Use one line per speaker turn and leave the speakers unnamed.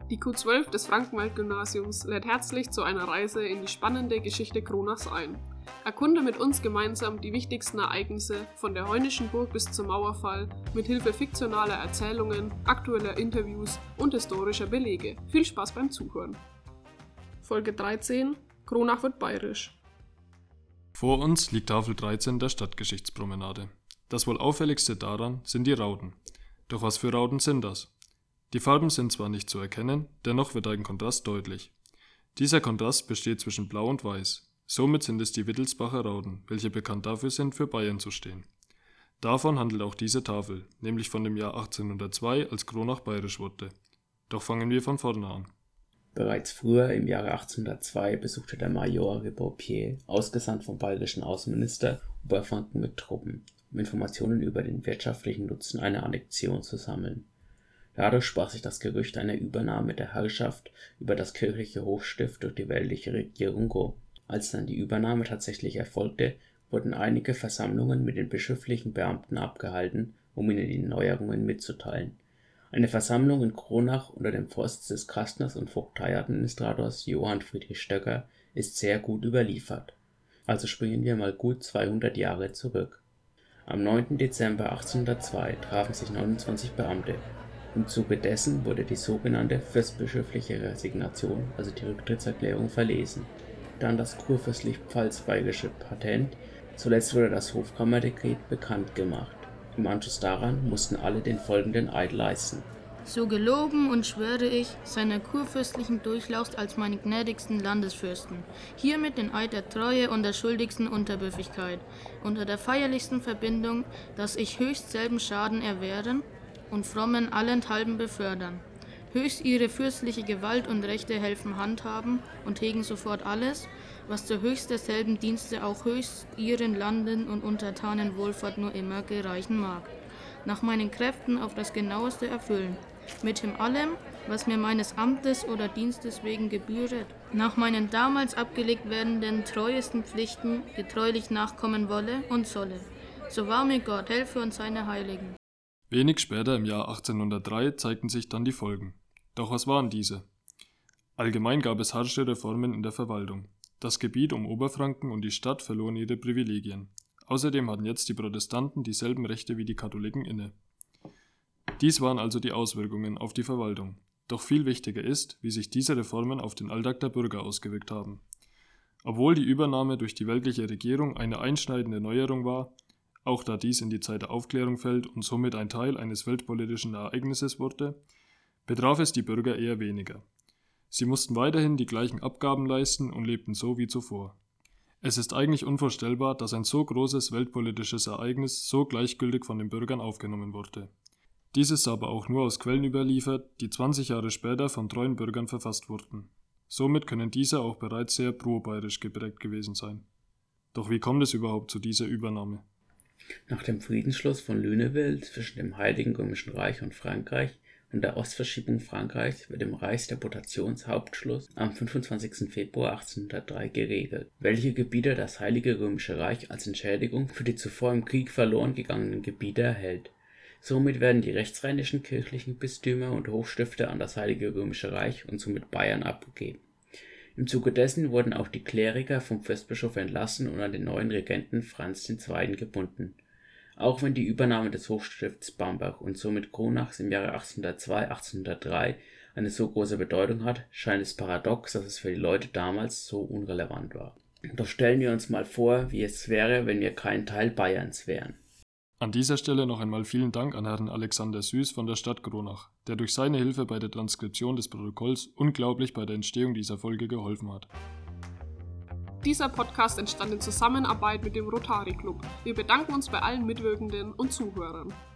Die Q12 des Frankenwald-Gymnasiums lädt herzlich zu einer Reise in die spannende Geschichte Kronachs ein. Erkunde mit uns gemeinsam die wichtigsten Ereignisse von der Heunischen Burg bis zum Mauerfall mit Hilfe fiktionaler Erzählungen, aktueller Interviews und historischer Belege. Viel Spaß beim Zuhören. Folge 13: Kronach wird bayerisch.
Vor uns liegt Tafel 13 der Stadtgeschichtspromenade. Das wohl auffälligste daran sind die Rauten. Doch was für Rauten sind das? Die Farben sind zwar nicht zu erkennen, dennoch wird ein Kontrast deutlich. Dieser Kontrast besteht zwischen Blau und Weiß. Somit sind es die Wittelsbacher Rauten, welche bekannt dafür sind, für Bayern zu stehen. Davon handelt auch diese Tafel, nämlich von dem Jahr 1802, als Kronach bayerisch wurde. Doch fangen wir von vorne an.
Bereits früher, im Jahre 1802, besuchte der Major Ribeaupierre, ausgesandt vom bayerischen Außenminister, Oberfranken mit Truppen, um Informationen über den wirtschaftlichen Nutzen einer Annexion zu sammeln. Dadurch sprach sich das Gerücht einer Übernahme der Herrschaft über das kirchliche Hochstift durch die weltliche Regierung rum. Als dann die Übernahme tatsächlich erfolgte, wurden einige Versammlungen mit den bischöflichen Beamten abgehalten, um ihnen die Neuerungen mitzuteilen. Eine Versammlung in Kronach unter dem Vorsitz des Kastners und Vogteiadministrators Johann Friedrich Stöcker ist sehr gut überliefert. Also springen wir mal gut 200 Jahre zurück. Am 9. Dezember 1802 trafen sich 29 Beamte. Im Zuge dessen wurde die sogenannte fürstbischöfliche Resignation, also die Rücktrittserklärung, verlesen. Dann das kurfürstlich-pfalz-bayerische Patent, zuletzt wurde das Hofkammerdekret bekannt gemacht. Im Anschluss daran mussten alle den folgenden Eid leisten.
So geloben und schwöre ich seiner kurfürstlichen Durchlaucht als meine gnädigsten Landesfürsten, hiermit den Eid der Treue und der schuldigsten Unterwürfigkeit, unter der feierlichsten Verbindung, dass ich höchst selben Schaden erwehren und frommen allenthalben befördern, höchst ihre fürstliche Gewalt und Rechte helfen handhaben und hegen sofort alles, was zur höchst derselben Dienste auch höchst ihren Landen und Untertanen Wohlfahrt nur immer gereichen mag, nach meinen Kräften auf das genaueste erfüllen, mithin allem, was mir meines Amtes oder Dienstes wegen gebühret, nach meinen damals abgelegt werdenden treuesten Pflichten getreulich nachkommen wolle und solle. So wahr mir Gott helfe und seine Heiligen.
Wenig später, im Jahr 1803, zeigten sich dann die Folgen. Doch was waren diese? Allgemein gab es harsche Reformen in der Verwaltung. Das Gebiet um Oberfranken und die Stadt verloren ihre Privilegien. Außerdem hatten jetzt die Protestanten dieselben Rechte wie die Katholiken inne. Dies waren also die Auswirkungen auf die Verwaltung. Doch viel wichtiger ist, wie sich diese Reformen auf den Alltag der Bürger ausgewirkt haben. Obwohl die Übernahme durch die weltliche Regierung eine einschneidende Neuerung war, auch da dies in die Zeit der Aufklärung fällt und somit ein Teil eines weltpolitischen Ereignisses wurde, betraf es die Bürger eher weniger. Sie mussten weiterhin die gleichen Abgaben leisten und lebten so wie zuvor. Es ist eigentlich unvorstellbar, dass ein so großes weltpolitisches Ereignis so gleichgültig von den Bürgern aufgenommen wurde. Dies ist aber auch nur aus Quellen überliefert, die 20 Jahre später von treuen Bürgern verfasst wurden. Somit können diese auch bereits sehr pro-bayerisch geprägt gewesen sein. Doch wie kommt es überhaupt zu dieser Übernahme?
Nach dem Friedensschluss von Lunéville zwischen dem Heiligen Römischen Reich und Frankreich und der Ostverschiebung Frankreichs wird im Reichsdeputationshauptschluss am 25. Februar 1803 geregelt, welche Gebiete das Heilige Römische Reich als Entschädigung für die zuvor im Krieg verloren gegangenen Gebiete erhält. Somit werden die rechtsrheinischen kirchlichen Bistümer und Hochstifte an das Heilige Römische Reich und somit Bayern abgegeben. Im Zuge dessen wurden auch die Kleriker vom Fürstbischof entlassen und an den neuen Regenten Franz II. Gebunden. Auch wenn die Übernahme des Hochstifts Bambach und somit Kronachs im Jahre 1802/1803 eine so große Bedeutung hat, scheint es paradox, dass es für die Leute damals so unrelevant war. Doch stellen wir uns mal vor, wie es wäre, wenn wir kein Teil Bayerns wären.
An dieser Stelle noch einmal vielen Dank an Herrn Alexander Süß von der Stadt Kronach, der durch seine Hilfe bei der Transkription des Protokolls unglaublich bei der Entstehung dieser Folge geholfen hat.
Dieser Podcast entstand in Zusammenarbeit mit dem Rotary Club. Wir bedanken uns bei allen Mitwirkenden und Zuhörern.